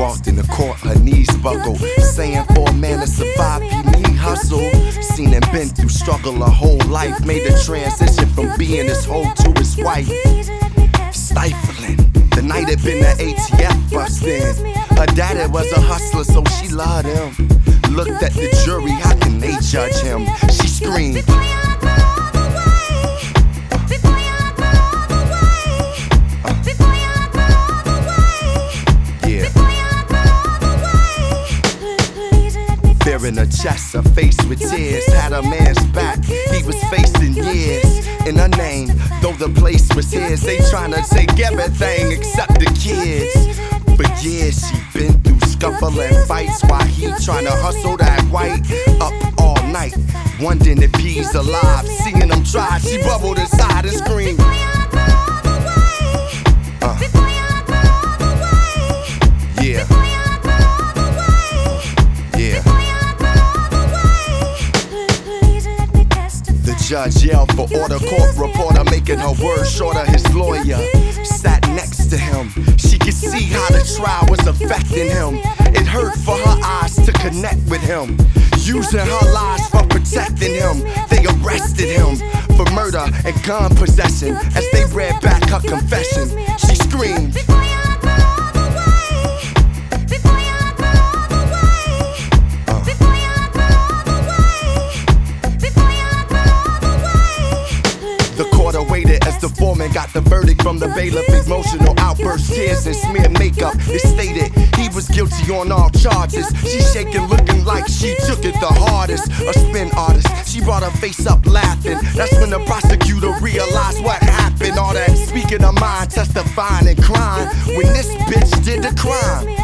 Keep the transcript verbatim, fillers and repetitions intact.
walked in the court, her knees buckled, saying for a man to survive, you need hustle. Seen him been through struggle her whole life, made the transition from being his hoe to his wife. Stifling, the night had been the A T F bust in. Her daddy was a hustler, so she loved him. Looked at the jury, how can they judge him? She screamed, in her chest, her face with tears, had a man's back, he was facing years. In her name, though the place was his, they tryna take everything except the kids. For years she been through scuffling fights, while he tryna hustle that white. Up all night, wondering if he's alive. Seeing him try, she bubbled inside and screamed, uh. Yeah. Yeah. The judge yelled for order, court reporter making her words shorter. His lawyer sat next to him. She could see how the trial was affecting him. It hurt for her eyes to connect with him. Using her lies for protecting him, they arrested him for murder and gun possession. As they read back her confession, she screamed, waited as the foreman got the verdict from the bailiff. Emotional outbursts, tears, and smeared makeup. It stated he was guilty on all charges. She shaking, looking like she took it the hardest. A spin artist, she brought her face up laughing. That's when the prosecutor realized what happened. All that speaking her mind, testifying and crying when this bitch did the crime.